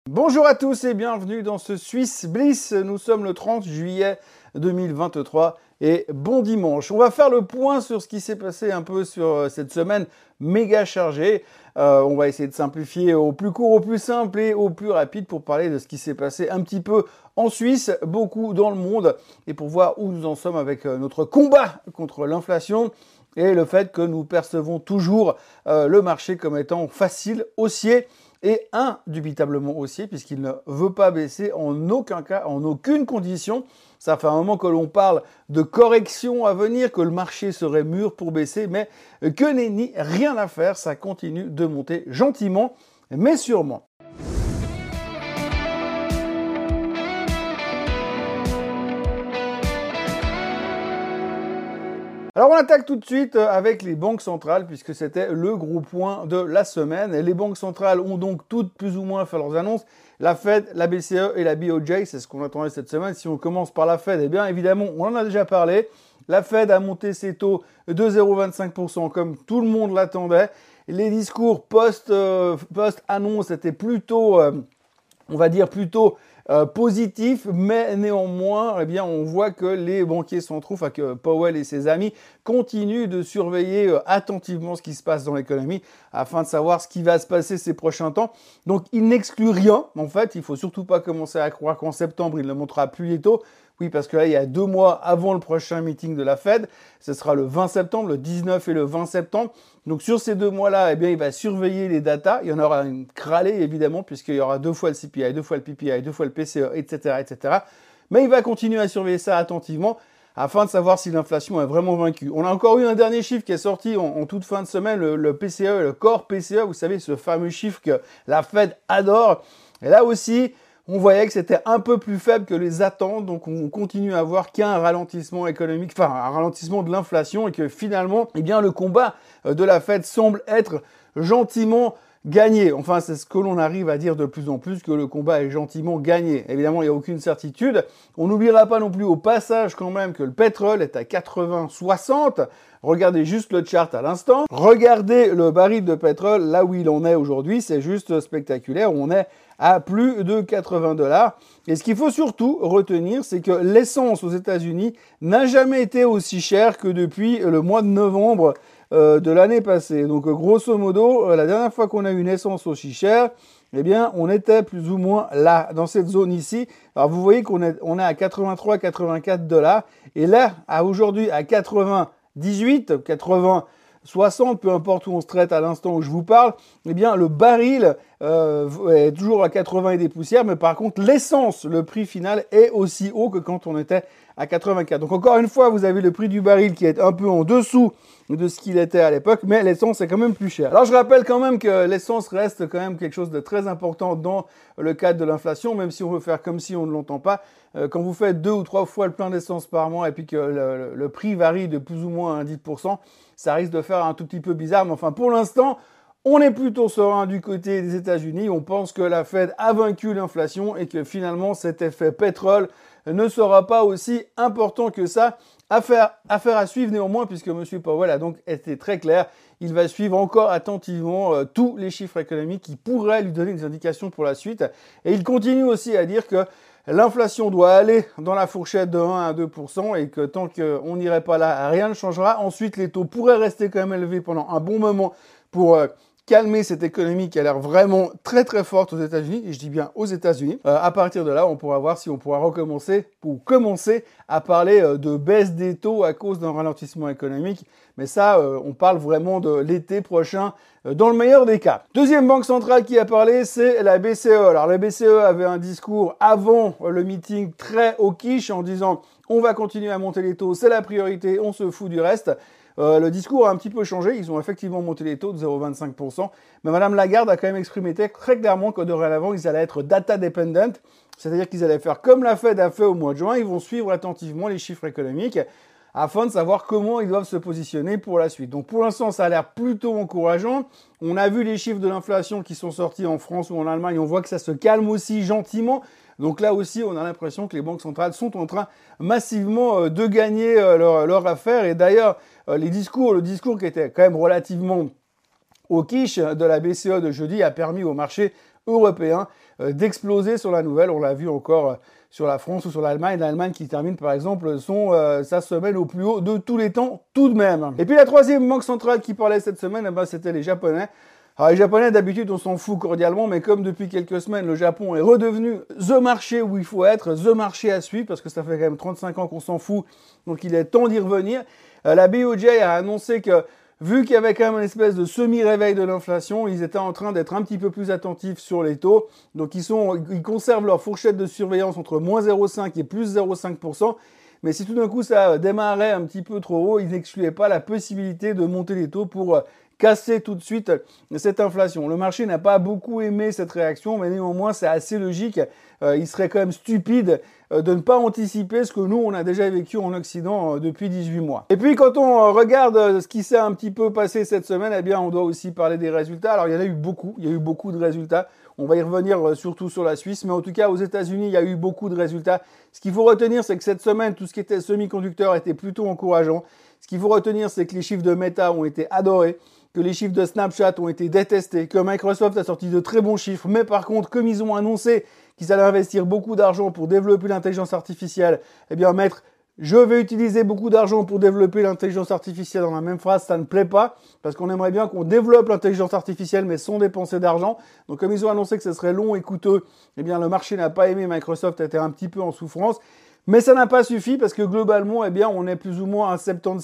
Bonjour à tous et bienvenue dans ce Swiss Bliss. Nous sommes le 30 juillet 2023 et bon dimanche. On va faire le point sur ce qui s'est passé un peu sur cette semaine méga chargée. On va essayer de simplifier au plus court, au plus simple et au plus rapide pour parler de ce qui s'est passé un petit peu en Suisse, beaucoup dans le monde et pour voir où nous en sommes avec notre combat contre l'inflation et le fait que nous percevons toujours le marché comme étant facile, haussier et indubitablement haussier puisqu'il ne veut pas baisser en aucun cas, en aucune condition. Ça fait un moment que l'on parle de correction à venir, que le marché serait mûr pour baisser, mais que nenni, rien à faire, ça continue de monter gentiment, mais sûrement. Alors on attaque tout de suite avec les banques centrales puisque c'était le gros point de la semaine. Et les banques centrales ont donc toutes plus ou moins fait leurs annonces. La Fed, la BCE et la BOJ, c'est ce qu'on attendait cette semaine. Si on commence par la Fed, eh bien évidemment, on en a déjà parlé. La Fed a monté ses taux de 0,25% comme tout le monde l'attendait. Les discours post-annonce étaient plutôt, on va dire plutôt positif, mais néanmoins, eh bien, on voit que les banquiers centraux, enfin que Powell et ses amis continuent de surveiller attentivement ce qui se passe dans l'économie afin de savoir ce qui va se passer ces prochains temps. Donc, il n'exclut rien. En fait, il faut surtout pas commencer à croire qu'en septembre, il ne montrera plus les taux. Oui, parce que là, il y a 2 mois avant le prochain meeting de la Fed. Ce sera le 20 septembre, le 19 et le 20 septembre. Donc, sur ces 2 mois-là, eh bien, il va surveiller les datas. Il y en aura une cralée, évidemment, puisqu'il y aura 2 fois le CPI, 2 fois le PPI, 2 fois le PCE, etc., etc. Mais il va continuer à surveiller ça attentivement afin de savoir si l'inflation est vraiment vaincue. On a encore eu un dernier chiffre qui est sorti en toute fin de semaine, le PCE, le core PCE. Vous savez, ce fameux chiffre que la Fed adore. Et là aussi, on voyait que c'était un peu plus faible que les attentes, donc on continue à voir qu'il y a un ralentissement économique, enfin un ralentissement de l'inflation et que finalement, eh bien, le combat de la Fed semble être gentiment gagné. Enfin, c'est ce que l'on arrive à dire de plus en plus, que le combat est gentiment gagné. Évidemment, il n'y a aucune certitude. On n'oubliera pas non plus au passage quand même que le pétrole est à 80,60. Regardez juste le chart à l'instant. Regardez le baril de pétrole là où il en est aujourd'hui. C'est juste spectaculaire. On est à plus de 80 $. Et ce qu'il faut surtout retenir, c'est que l'essence aux États-Unis n'a jamais été aussi chère que depuis le mois de novembre de l'année passée. Donc grosso modo, la dernière fois qu'on a eu une essence aussi chère, eh bien, on était plus ou moins là, dans cette zone ici. Alors vous voyez qu'on est à 83, 84 $. Et là, aujourd'hui, à 98, 80, 60, peu importe où on se traite à l'instant où je vous parle, eh bien le baril est toujours à 80 et des poussières, mais par contre l'essence, le prix final est aussi haut que quand on était à 84. Donc encore une fois, vous avez le prix du baril qui est un peu en dessous de ce qu'il était à l'époque, mais l'essence est quand même plus chère. Alors je rappelle quand même que l'essence reste quand même quelque chose de très important dans le cadre de l'inflation, même si on veut faire comme si on ne l'entend pas. Quand vous faites 2 ou 3 fois le plein d'essence par mois et puis que le prix varie de plus ou moins à 10%, ça risque de faire un tout petit peu bizarre. Mais enfin, pour l'instant, on est plutôt serein du côté des États-Unis. On pense que la Fed a vaincu l'inflation et que finalement cet effet pétrole ne sera pas aussi important que ça. Affaire à suivre néanmoins, puisque M. Powell a donc été très clair. Il va suivre encore attentivement tous les chiffres économiques qui pourraient lui donner des indications pour la suite. Et il continue aussi à dire que l'inflation doit aller dans la fourchette de 1 à 2% et que tant qu'on n'irait pas là, rien ne changera. Ensuite, les taux pourraient rester quand même élevés pendant un bon moment pour calmer cette économie qui a l'air vraiment très très forte aux États-Unis, et je dis bien aux États-Unis. À partir de là, on pourra voir si on pourra recommencer ou commencer à parler de baisse des taux à cause d'un ralentissement économique. Mais ça, on parle vraiment de l'été prochain, dans le meilleur des cas. Deuxième banque centrale qui a parlé, c'est la BCE. Alors la BCE avait un discours avant le meeting très au quiche en disant on va continuer à monter les taux, c'est la priorité, on se fout du reste. Le discours a un petit peu changé, ils ont effectivement monté les taux de 0,25%, mais Madame Lagarde a quand même exprimé très clairement que dorénavant, ils allaient être data dependent, c'est-à-dire qu'ils allaient faire comme la Fed a fait au mois de juin, ils vont suivre attentivement les chiffres économiques afin de savoir comment ils doivent se positionner pour la suite. Donc pour l'instant, ça a l'air plutôt encourageant. On a vu les chiffres de l'inflation qui sont sortis en France ou en Allemagne, on voit que ça se calme aussi gentiment. Donc là aussi, on a l'impression que les banques centrales sont en train massivement de gagner leur affaire. Et d'ailleurs, le discours qui était quand même relativement au quiche de la BCE de jeudi a permis au marché européens d'exploser sur la nouvelle. On l'a vu encore sur la France ou sur l'Allemagne. L'Allemagne qui termine par exemple sa semaine au plus haut de tous les temps tout de même. Et puis la troisième banque centrale qui parlait cette semaine, c'était les Japonais. Alors les Japonais d'habitude on s'en fout cordialement, mais comme depuis quelques semaines le Japon est redevenu the marché où il faut être, the marché à suivre, parce que ça fait quand même 35 ans qu'on s'en fout, donc il est temps d'y revenir. La BOJ a annoncé que vu qu'il y avait quand même une espèce de semi-réveil de l'inflation, ils étaient en train d'être un petit peu plus attentifs sur les taux. Donc ils conservent leur fourchette de surveillance entre moins 0,5 et plus 0,5%. Mais si tout d'un coup ça démarrait un petit peu trop haut, ils n'excluaient pas la possibilité de monter les taux pour casser tout de suite cette inflation. Le marché n'a pas beaucoup aimé cette réaction, mais néanmoins c'est assez logique. Il serait quand même stupide de ne pas anticiper ce que nous on a déjà vécu en Occident depuis 18 mois. Et puis quand on regarde ce qui s'est un petit peu passé cette semaine, eh bien on doit aussi parler des résultats. Alors il y en a eu beaucoup, de résultats. On va y revenir surtout sur la Suisse, mais en tout cas aux États-Unis, il y a eu beaucoup de résultats. Ce qu'il faut retenir, c'est que cette semaine, tout ce qui était semi-conducteur était plutôt encourageant. Ce qu'il faut retenir, c'est que les chiffres de Meta ont été adorés, que les chiffres de Snapchat ont été détestés, que Microsoft a sorti de très bons chiffres, mais par contre, comme ils ont annoncé qu'ils allaient investir beaucoup d'argent pour développer l'intelligence artificielle, eh bien mettre je vais utiliser beaucoup d'argent pour développer l'intelligence artificielle dans la même phrase, ça ne plaît pas, parce qu'on aimerait bien qu'on développe l'intelligence artificielle, mais sans dépenser d'argent. Donc comme ils ont annoncé que ce serait long et coûteux, eh bien le marché n'a pas aimé, Microsoft était un petit peu en souffrance. Mais ça n'a pas suffi, parce que globalement, eh bien, on est plus ou moins à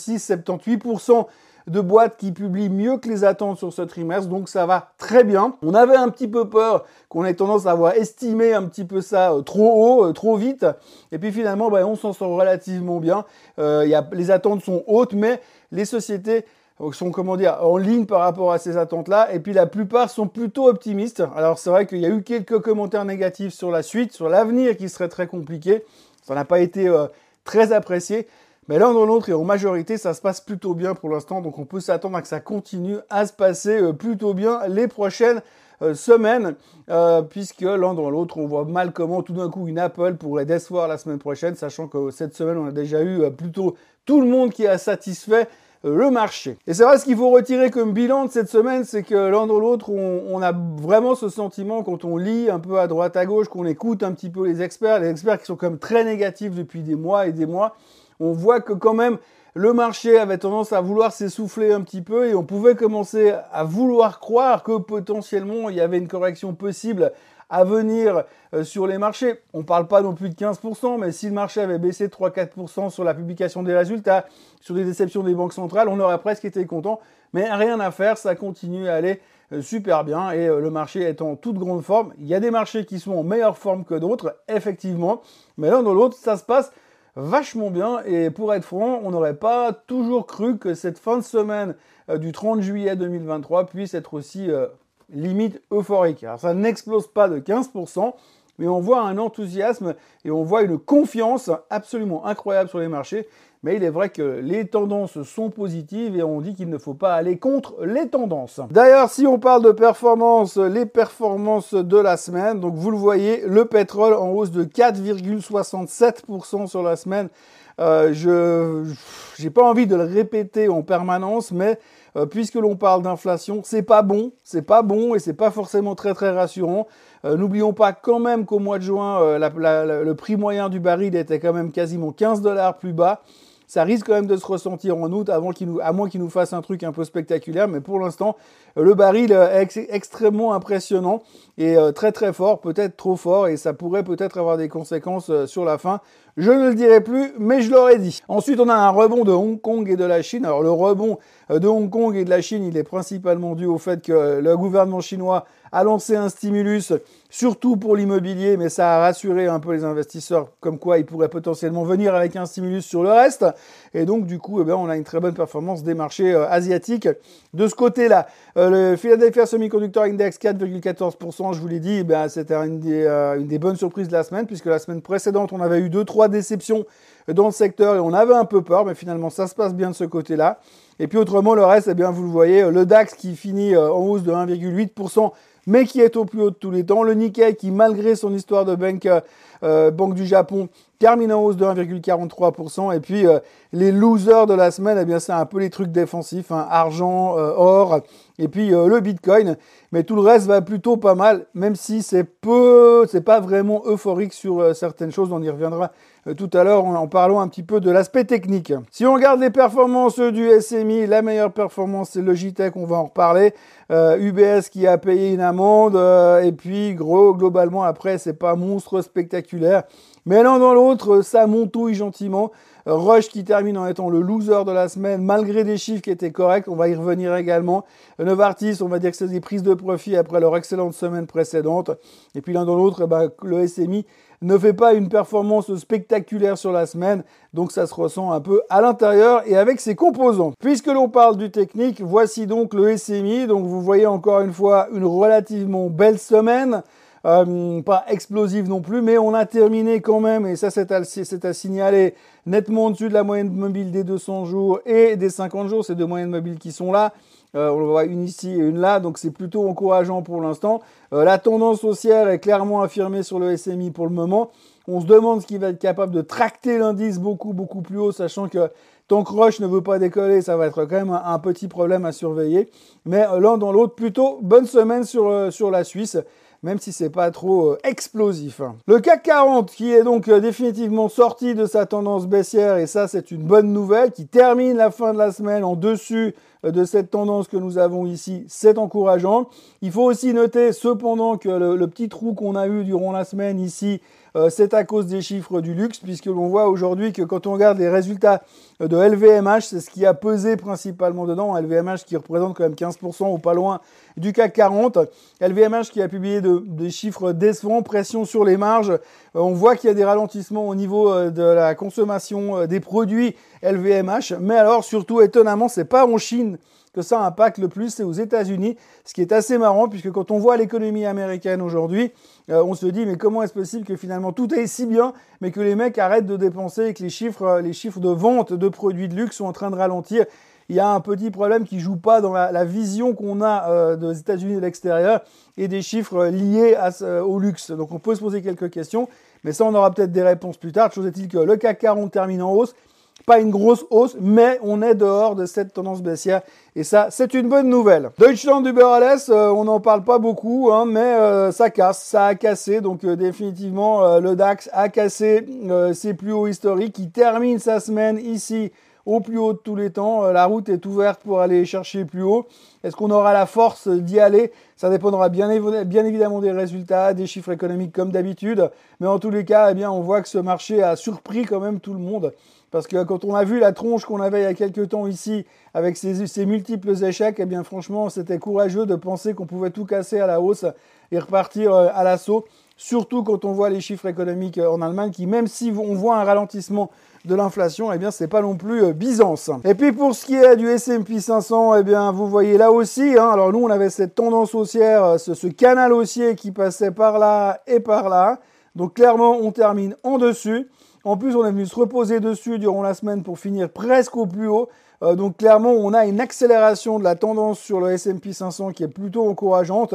76-78% de boîtes qui publient mieux que les attentes sur ce trimestre, donc ça va très bien. On avait un petit peu peur qu'on ait tendance à avoir estimé un petit peu ça trop haut, trop vite, et puis finalement on s'en sort relativement bien. Les attentes sont hautes, mais les sociétés sont en ligne par rapport à ces attentes-là, et puis la plupart sont plutôt optimistes. Alors c'est vrai qu'il y a eu quelques commentaires négatifs sur la suite, sur l'avenir qui serait très compliqué, ça n'a pas été très apprécié. Mais l'un dans l'autre et en majorité, ça se passe plutôt bien pour l'instant. Donc on peut s'attendre à que ça continue à se passer plutôt bien les prochaines semaines. Puisque l'un dans l'autre, on voit mal comment tout d'un coup une Apple pourrait décevoir la semaine prochaine. Sachant que cette semaine, on a déjà eu plutôt tout le monde qui a satisfait le marché. Et c'est vrai, ce qu'il faut retirer comme bilan de cette semaine, c'est que l'un dans l'autre, on a vraiment ce sentiment quand on lit un peu à droite à gauche, qu'on écoute un petit peu les experts qui sont quand même très négatifs depuis des mois et des mois. On voit que quand même le marché avait tendance à vouloir s'essouffler un petit peu et on pouvait commencer à vouloir croire que potentiellement il y avait une correction possible à venir sur les marchés. On ne parle pas non plus de 15%, mais si le marché avait baissé de 3-4% sur la publication des résultats, sur les déceptions des banques centrales, on aurait presque été content. Mais rien à faire, ça continue à aller super bien et le marché est en toute grande forme. Il y a des marchés qui sont en meilleure forme que d'autres, effectivement, mais l'un dans l'autre, ça se passe vachement bien et pour être franc, on n'aurait pas toujours cru que cette fin de semaine du 30 juillet 2023 puisse être aussi limite euphorique. Alors ça n'explose pas de 15%, mais on voit un enthousiasme et on voit une confiance absolument incroyable sur les marchés. Mais il est vrai que les tendances sont positives et on dit qu'il ne faut pas aller contre les tendances. D'ailleurs, si on parle de performance, les performances de la semaine, donc vous le voyez, le pétrole en hausse de 4,67% sur la semaine. Je n'ai pas envie de le répéter en permanence, mais puisque l'on parle d'inflation, c'est pas bon et c'est pas forcément très très rassurant. N'oublions pas quand même qu'au mois de juin, le prix moyen du baril était quand même quasiment $15 plus bas. Ça risque quand même de se ressentir en août, à moins qu'il nous fasse un truc un peu spectaculaire. Mais pour l'instant, le baril est extrêmement impressionnant et très très fort, peut-être trop fort. Et ça pourrait peut-être avoir des conséquences sur la fin. Je ne le dirai plus, mais je l'aurais dit. Ensuite, on a un rebond de Hong Kong et de la Chine. Alors le rebond de Hong Kong et de la Chine, il est principalement dû au fait que le gouvernement chinois a lancé un stimulus, surtout pour l'immobilier, mais ça a rassuré un peu les investisseurs, comme quoi ils pourraient potentiellement venir avec un stimulus sur le reste. Et donc, du coup, on a une très bonne performance des marchés asiatiques. De ce côté-là, le Philadelphia Semiconductor Index, 4,14%, je vous l'ai dit, c'était une des bonnes surprises de la semaine, puisque la semaine précédente, on avait eu 2-3 déceptions dans le secteur et on avait un peu peur, mais finalement, ça se passe bien de ce côté-là. Et puis autrement, le reste, vous le voyez, le DAX qui finit en hausse de 1,8%, mais qui est au plus haut de tous les temps. Le Nikkei qui, malgré son histoire de bank Banque du Japon termine en hausse de 1,43%. Et puis les losers de la semaine, eh bien c'est un peu les trucs défensifs, hein, argent, or, et puis le Bitcoin. Mais tout le reste va plutôt pas mal, même si c'est pas vraiment euphorique sur certaines choses. On y reviendra tout à l'heure en parlant un petit peu de l'aspect technique. Si on regarde les performances du SMI, la meilleure performance c'est Logitech, on va en reparler. UBS qui a payé une amende, et puis globalement après c'est pas monstre spectaculaire. Mais l'un dans l'autre, ça montouille gentiment. Rush qui termine en étant le loser de la semaine, malgré des chiffres qui étaient corrects. On va y revenir également. Novartis, on va dire que c'est des prises de profit après leur excellente semaine précédente. Et puis l'un dans l'autre, le SMI ne fait pas une performance spectaculaire sur la semaine. Donc ça se ressent un peu à l'intérieur et avec ses composants. Puisque l'on parle du technique, voici donc le SMI. Donc vous voyez encore une fois une relativement belle semaine. Pas explosive non plus, mais on a terminé quand même, et ça c'est à signaler, nettement au-dessus de la moyenne mobile des 200 jours et des 50 jours, ces deux moyennes mobiles qui sont là. On le voit une ici et une là, donc c'est plutôt encourageant pour l'instant. La tendance haussière est clairement affirmée sur le SMI pour le moment. On se demande ce qui va être capable de tracter l'indice beaucoup plus haut, sachant que tant que Roche ne veut pas décoller, ça va être quand même un petit problème à surveiller. Mais l'un dans l'autre, plutôt bonne semaine sur la Suisse, même si c'est pas trop explosif. Le CAC 40 qui est donc définitivement sorti de sa tendance baissière, et ça c'est une bonne nouvelle, qui termine la fin de la semaine en dessus de cette tendance que nous avons ici, c'est encourageant. Il faut aussi noter cependant que le petit trou qu'on a eu durant la semaine ici, c'est à cause des chiffres du luxe, puisque l'on voit aujourd'hui que quand on regarde les résultats de LVMH, c'est ce qui a pesé principalement dedans. LVMH qui représente quand même 15% ou pas loin du CAC 40. LVMH qui a publié des chiffres décevants, pression sur les marges. On voit qu'il y a des ralentissements au niveau de la consommation des produits LVMH. Mais alors, surtout, étonnamment, c'est pas en Chine que ça impacte le plus, c'est aux États-Unis, ce qui est assez marrant puisque quand on voit l'économie américaine aujourd'hui, on se dit mais comment est-ce possible que finalement tout est si bien, mais que les mecs arrêtent de dépenser et que les chiffres de vente de produits de luxe sont en train de ralentir. Il y a un petit problème qui joue pas dans la vision qu'on a des États-Unis de l'extérieur et des chiffres liés au luxe. Donc on peut se poser quelques questions, mais ça on aura peut-être des réponses plus tard. Chose est-il que le CAC 40 termine en hausse. Pas une grosse hausse, mais on est dehors de cette tendance baissière. Et ça, c'est une bonne nouvelle. Deutschland Überalles, on n'en parle pas beaucoup, hein, mais ça casse, ça a cassé. Donc définitivement, le DAX a cassé ses plus hauts historiques. Il termine sa semaine ici au plus haut de tous les temps. La route est ouverte pour aller chercher plus haut. Est-ce qu'on aura la force d'y aller? Ça dépendra bien évidemment des résultats, des chiffres économiques comme d'habitude. Mais en tous les cas, eh bien, on voit que ce marché a surpris quand même tout le monde. Parce que quand on a vu la tronche qu'on avait il y a quelques temps ici, avec ces multiples échecs, eh bien franchement, c'était courageux de penser qu'on pouvait tout casser à la hausse et repartir à l'assaut. Surtout quand on voit les chiffres économiques en Allemagne, qui même si on voit un ralentissement de l'inflation, eh bien c'est pas non plus Byzance. Et puis pour ce qui est du S&P 500, eh bien vous voyez là aussi, hein, alors nous on avait cette tendance haussière, ce canal haussier qui passait par là et par là. Donc clairement, on termine en dessus. En plus, on est venu se reposer dessus durant la semaine pour finir presque au plus haut. Donc clairement, on a une accélération de la tendance sur le S&P 500 qui est plutôt encourageante.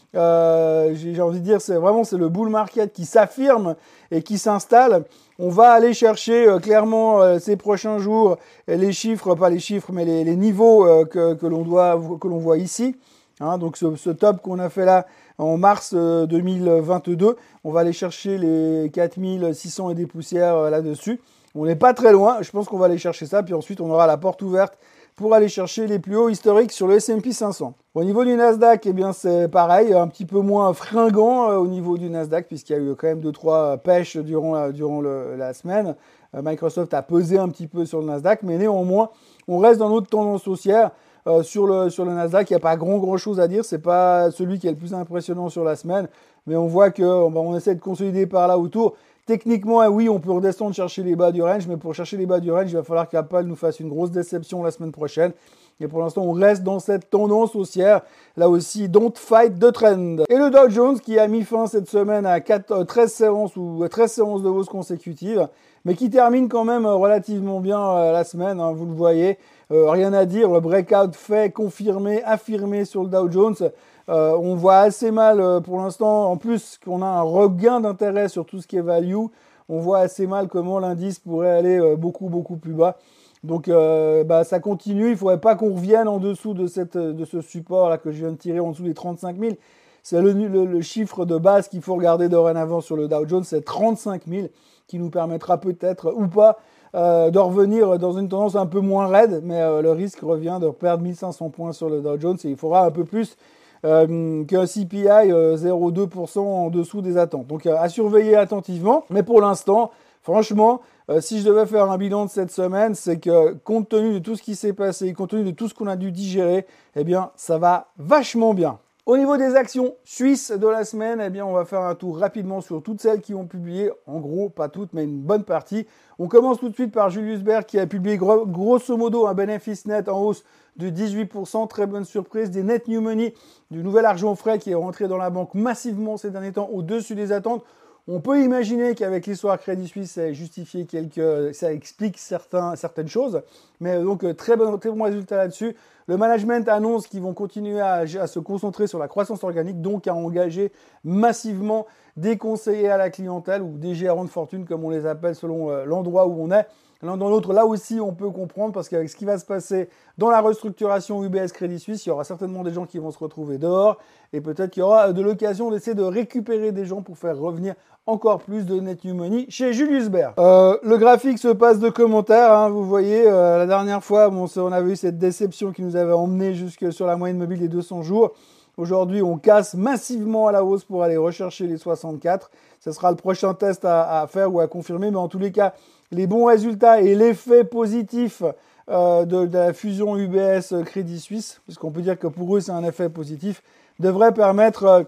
J'ai envie de dire, c'est le bull market qui s'affirme et qui s'installe. On va aller chercher clairement ces prochains jours les chiffres, pas les chiffres, mais les niveaux que l'on voit ici. Hein, donc ce top qu'on a fait là en mars 2022, on va aller chercher les 4600 et des poussières là-dessus. On n'est pas très loin, je pense qu'on va aller chercher ça, puis ensuite on aura la porte ouverte pour aller chercher les plus hauts historiques sur le S&P 500. Au niveau du Nasdaq, eh bien c'est pareil, un petit peu moins fringant au niveau du Nasdaq, puisqu'il y a eu quand même 2-3 pêches durant la semaine. Microsoft a pesé un petit peu sur le Nasdaq, mais néanmoins, on reste dans notre tendance haussière. Sur le Nasdaq, il n'y a pas grand chose à dire. C'est pas celui qui est le plus impressionnant sur la semaine, mais on voit qu'on essaie de consolider par là autour. Techniquement, oui, on peut redescendre chercher les bas du range, mais pour chercher les bas du range, il va falloir qu'Apple nous fasse une grosse déception la semaine prochaine. Et pour l'instant, on reste dans cette tendance haussière. Là aussi, don't fight the trend. Et le Dow Jones qui a mis fin cette semaine à 13 séances de hausse consécutives, mais qui termine quand même relativement bien la semaine, hein, vous le voyez. Rien à dire, le breakout fait, confirmé, affirmé sur le Dow Jones. On voit assez mal pour l'instant, en plus qu'on a un regain d'intérêt sur tout ce qui est value, on voit assez mal comment l'indice pourrait aller beaucoup plus bas. Donc ça continue, il ne faudrait pas qu'on revienne en dessous de ce support là que je viens de tirer en dessous des 35 000. C'est le chiffre de base qu'il faut regarder dorénavant sur le Dow Jones, c'est 35 000 qui nous permettra peut-être ou pas de revenir dans une tendance un peu moins raide, mais le risque revient de perdre 1500 points sur le Dow Jones et il faudra un peu plus qu'un CPI 0,2% en dessous des attentes. Donc à surveiller attentivement, mais pour l'instant, franchement, si je devais faire un bilan de cette semaine, c'est que compte tenu de tout ce qui s'est passé, compte tenu de tout ce qu'on a dû digérer, eh bien, ça va vachement bien. Au niveau des actions suisses de la semaine, eh bien, on va faire un tour rapidement sur toutes celles qui ont publié, en gros, pas toutes, mais une bonne partie. On commence tout de suite par Julius Baer qui a publié grosso modo un bénéfice net en hausse de 18%, très bonne surprise, des net new money, du nouvel argent frais qui est rentré dans la banque massivement ces derniers temps au-dessus des attentes. On peut imaginer qu'avec l'histoire Crédit Suisse, ça explique certaines choses, mais donc très bon résultat là-dessus. Le management annonce qu'ils vont continuer à se concentrer sur la croissance organique, donc à engager massivement des conseillers à la clientèle ou des gérants de fortune, comme on les appelle selon l'endroit où on est. L'un dans l'autre, là aussi, on peut comprendre parce qu'avec ce qui va se passer dans la restructuration UBS Crédit Suisse, il y aura certainement des gens qui vont se retrouver dehors et peut-être qu'il y aura de l'occasion d'essayer de récupérer des gens pour faire revenir encore plus de net new money chez Julius Baer. Le graphique se passe de commentaires, hein, vous voyez, la dernière fois, on avait eu cette déception qui nous avait emmené jusque sur la moyenne mobile des 200 jours. Aujourd'hui, on casse massivement à la hausse pour aller rechercher les 64. Ce sera le prochain test à faire ou à confirmer, mais en tous les cas, les bons résultats et l'effet positif de la fusion UBS Crédit Suisse, puisqu'on peut dire que pour eux c'est un effet positif, devrait permettre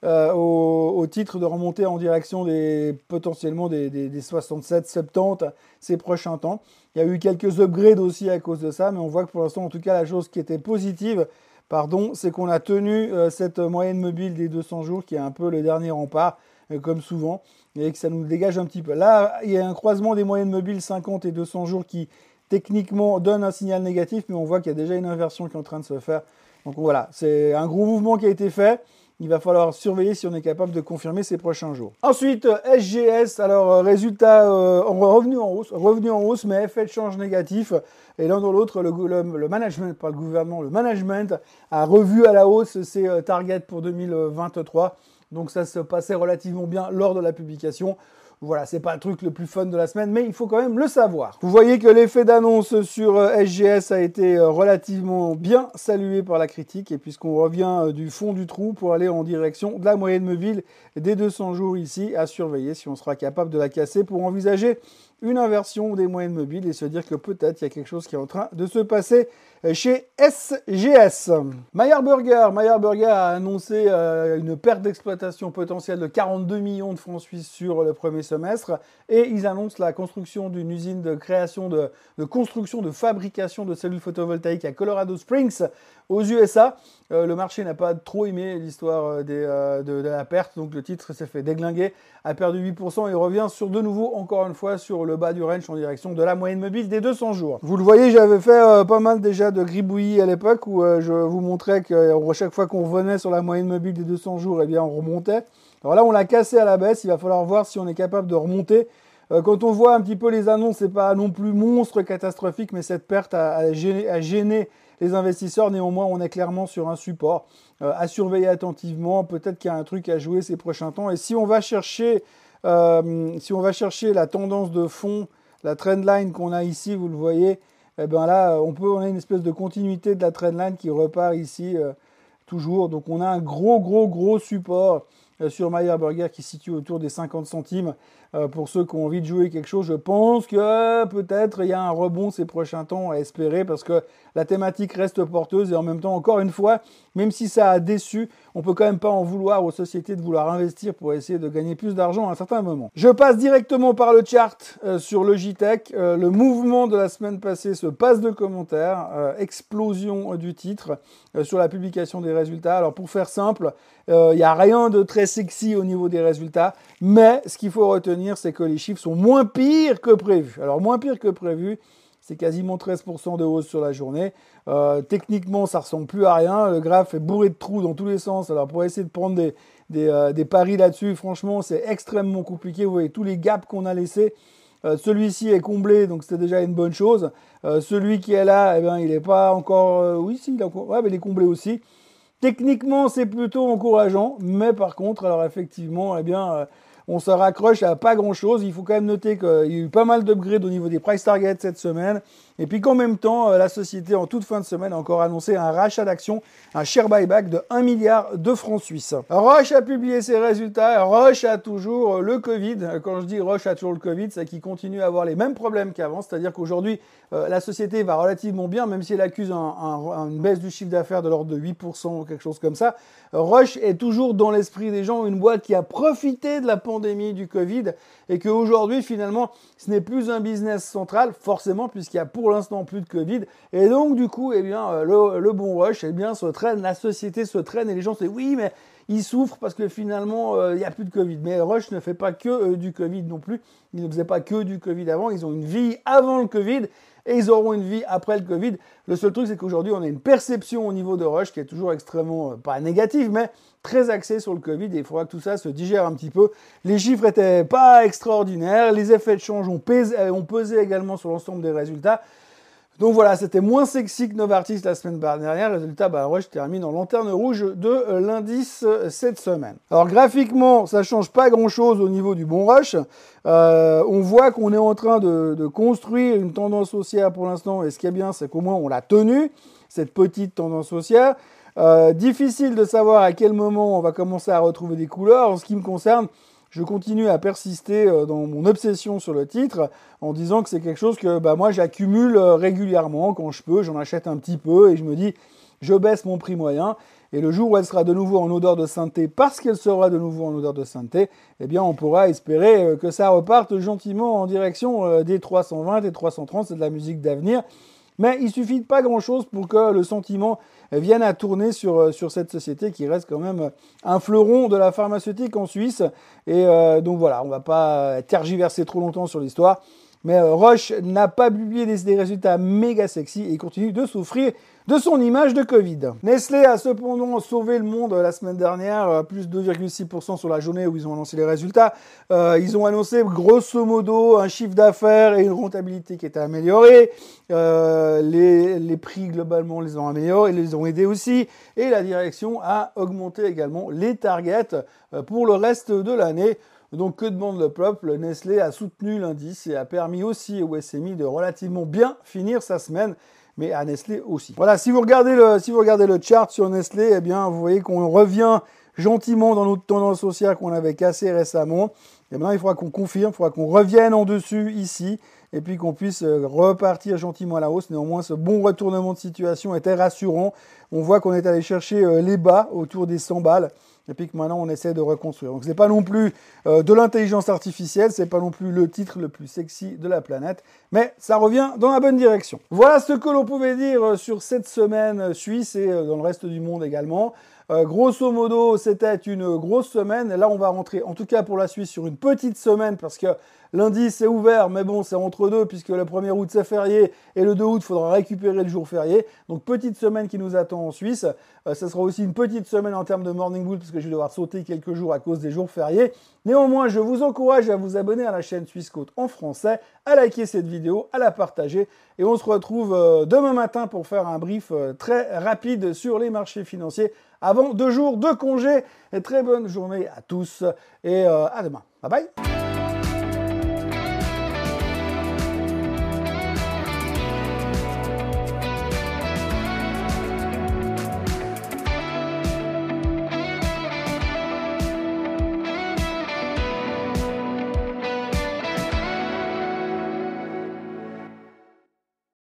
au titre de remonter en direction potentiellement des 67-70 ces prochains temps. Il y a eu quelques upgrades aussi à cause de ça, mais on voit que pour l'instant, en tout cas, la chose qui était positive, c'est qu'on a tenu cette moyenne mobile des 200 jours qui est un peu le dernier rempart, comme souvent, et que ça nous dégage un petit peu. Là, il y a un croisement des moyennes mobiles 50 et 200 jours qui, techniquement, donne un signal négatif, mais on voit qu'il y a déjà une inversion qui est en train de se faire. Donc voilà, c'est un gros mouvement qui a été fait. Il va falloir surveiller si on est capable de confirmer ces prochains jours. Ensuite, SGS, alors résultat revenu en hausse, mais effet de change négatif. Et l'un dans l'autre, le management, pas le gouvernement, le management a revu à la hausse ses targets pour 2023. Donc ça se passait relativement bien lors de la publication. Voilà, c'est pas le truc le plus fun de la semaine, mais il faut quand même le savoir. Vous voyez que l'effet d'annonce sur SGS a été relativement bien salué par la critique, et puisqu'on revient du fond du trou pour aller en direction de la moyenne mobile des 200 jours ici, à surveiller si on sera capable de la casser pour envisager une inversion des moyennes mobiles et se dire que peut-être il y a quelque chose qui est en train de se passer chez SGS. Meyer Burger a annoncé une perte d'exploitation potentielle de 42 millions de francs suisses sur le premier semestre et ils annoncent la construction d'une usine de fabrication de cellules photovoltaïques à Colorado Springs aux USA. Le marché n'a pas trop aimé l'histoire de la perte, donc le titre s'est fait déglinguer, a perdu 8% et revient de nouveau, encore une fois, sur le bas du range en direction de la moyenne mobile des 200 jours. Vous le voyez, j'avais fait pas mal déjà de gribouillis à l'époque où je vous montrais que chaque fois qu'on revenait sur la moyenne mobile des 200 jours, eh bien on remontait. Alors là, on l'a cassé à la baisse, il va falloir voir si on est capable de remonter. Quand on voit un petit peu les annonces, c'est pas non plus monstre catastrophique, mais cette perte a gêné les investisseurs. Néanmoins, on est clairement sur un support à surveiller attentivement. Peut-être qu'il y a un truc à jouer ces prochains temps. Et si on va chercher la tendance de fond, la trendline qu'on a ici, vous le voyez, eh ben là, on a une espèce de continuité de la trendline qui repart ici toujours. Donc on a un gros support sur Meyer Burger qui se situe autour des 50 centimes pour ceux qui ont envie de jouer quelque chose. Je pense que peut-être il y a un rebond ces prochains temps à espérer parce que la thématique reste porteuse et en même temps, encore une fois, même si ça a déçu, on peut quand même pas en vouloir aux sociétés de vouloir investir pour essayer de gagner plus d'argent à un certain moment. Je passe directement par le chart sur Logitech. Le mouvement de la semaine passée se passe de commentaires, explosion du titre sur la publication des résultats. Alors pour faire simple, il n'y a rien de très sexy au niveau des résultats, mais ce qu'il faut retenir, c'est que les chiffres sont moins pires que prévu. Alors moins pire que prévu, c'est quasiment 13% de hausse sur la journée. Techniquement, ça ressemble plus à rien. Le graphe est bourré de trous dans tous les sens. Alors pour essayer de prendre des paris là-dessus, franchement, c'est extrêmement compliqué. Vous voyez tous les gaps qu'on a laissés. Celui-ci est comblé, donc c'était déjà une bonne chose. Celui qui est là, eh bien, il n'est pas encore... oui, si, il est encore... ouais, mais il est comblé aussi. Techniquement, c'est plutôt encourageant, mais par contre, alors effectivement, eh bien, on se raccroche à pas grand-chose. Il faut quand même noter qu'il y a eu pas mal d'upgrades au niveau des price targets cette semaine. Et puis qu'en même temps, la société, en toute fin de semaine, a encore annoncé un rachat d'actions, un share buyback de 1 milliard de francs suisses. Roche a publié ses résultats. Roche a toujours le Covid. Quand je dis Roche a toujours le Covid, c'est qu'il continue à avoir les mêmes problèmes qu'avant. C'est-à-dire qu'aujourd'hui, la société va relativement bien, même si elle accuse une baisse du chiffre d'affaires de l'ordre de 8% ou quelque chose comme ça. Roche est toujours dans l'esprit des gens une boîte qui a profité de la pandémie du Covid et qu'aujourd'hui, finalement, ce n'est plus un business central, forcément, puisqu'il y a pour l'instant plus de Covid. Et donc, du coup, eh bien, le bon Roche, eh bien, se traîne, la société se traîne et les gens se disent oui, mais ils souffrent parce que finalement, il n'y a plus de Covid. Mais Roche ne fait pas que du Covid non plus. Ils ne faisaient pas que du Covid avant. Ils ont une vie avant le Covid et ils auront une vie après le Covid. Le seul truc, c'est qu'aujourd'hui, on a une perception au niveau de Roche qui est toujours extrêmement, pas négative, mais très axée sur le Covid. Et il faudra que tout ça se digère un petit peu. Les chiffres n'étaient pas extraordinaires. Les effets de change ont pesé également sur l'ensemble des résultats. Donc voilà, c'était moins sexy que Novartis la semaine dernière. Résultat, Roche termine en lanterne rouge de l'indice cette semaine. Alors graphiquement, ça change pas grand-chose au niveau du bon Roche. On voit qu'on est en train de construire une tendance haussière pour l'instant. Et ce qui est bien, c'est qu'au moins on l'a tenue, cette petite tendance haussière. Difficile de savoir à quel moment on va commencer à retrouver des couleurs. En ce qui me concerne, je continue à persister dans mon obsession sur le titre en disant que c'est quelque chose que moi j'accumule régulièrement quand je peux, j'en achète un petit peu et je me dis je baisse mon prix moyen et le jour où elle sera de nouveau en odeur de sainteté, parce qu'elle sera de nouveau en odeur de sainteté, eh bien on pourra espérer que ça reparte gentiment en direction des 320 et 330, c'est de la musique d'avenir. Mais il suffit de pas grand-chose pour que le sentiment vienne à tourner sur cette société qui reste quand même un fleuron de la pharmaceutique en Suisse. Et donc voilà, on va pas tergiverser trop longtemps sur l'histoire. Mais Roche n'a pas publié des résultats méga sexy et il continue de souffrir de son image de Covid. Nestlé a cependant sauvé le monde la semaine dernière, plus 2,6% sur la journée où ils ont annoncé les résultats. Ils ont annoncé grosso modo un chiffre d'affaires et une rentabilité qui était améliorée. Les prix globalement les ont améliorés, les ont aidés aussi. Et la direction a augmenté également les targets pour le reste de l'année. Donc, que demande le peuple? Nestlé a soutenu l'indice et a permis aussi au SMI de relativement bien finir sa semaine, mais à Nestlé aussi. Voilà, si vous regardez le chart sur Nestlé, eh bien, vous voyez qu'on revient gentiment dans notre tendance haussière qu'on avait cassée récemment. Et maintenant, il faudra qu'on confirme, il faudra qu'on revienne en dessus ici, et puis qu'on puisse repartir gentiment à la hausse. Néanmoins, ce bon retournement de situation était rassurant. On voit qu'on est allé chercher les bas autour des 100 balles. Et puis que maintenant on essaie de reconstruire. Donc c'est pas non plus de l'intelligence artificielle, c'est pas non plus le titre le plus sexy de la planète, mais ça revient dans la bonne direction. Voilà ce que l'on pouvait dire sur cette semaine suisse et dans le reste du monde également. Grosso modo, c'était une grosse semaine. Là, on va rentrer, en tout cas pour la Suisse, sur une petite semaine parce que lundi, c'est ouvert, mais bon, c'est entre deux puisque le 1er août, c'est férié et le 2 août, il faudra récupérer le jour férié. Donc, petite semaine qui nous attend en Suisse. Ça sera aussi une petite semaine en termes de morning bull parce que je vais devoir sauter quelques jours à cause des jours fériés. Néanmoins, je vous encourage à vous abonner à la chaîne Suisse Côte en français, à liker cette vidéo, à la partager et on se retrouve demain matin pour faire un brief très rapide sur les marchés financiers avant 2 jours de congé. Et très bonne journée à tous et à demain. Bye bye.